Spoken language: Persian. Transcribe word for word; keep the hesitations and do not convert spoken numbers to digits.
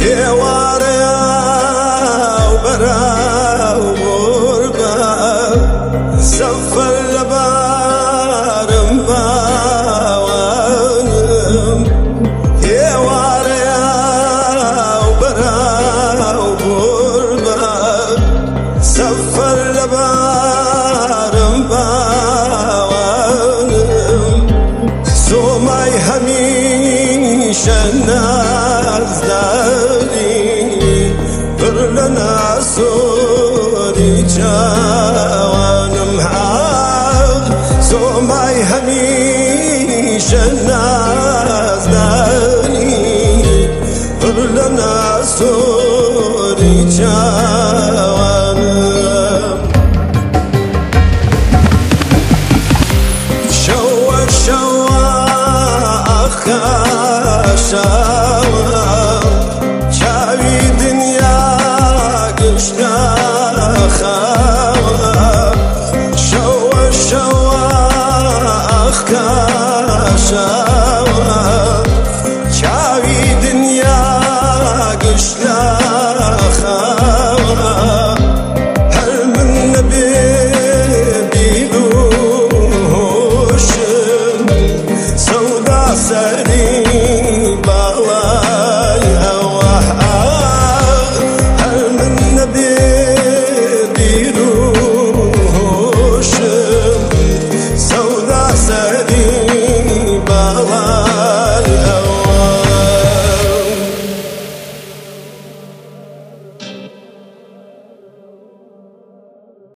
ێوارەیە و بەراو غوربە سەفەر لەبارم باوانم ێوارەیە و بەراو غوربە سەفەر لەبارم باوانم زۆمای هەمیشە نازداری پڕ لە ناسۆری چاوانم حاڵ زۆمای هەمیشە نازداری پڕ لە ناسۆری چاوانم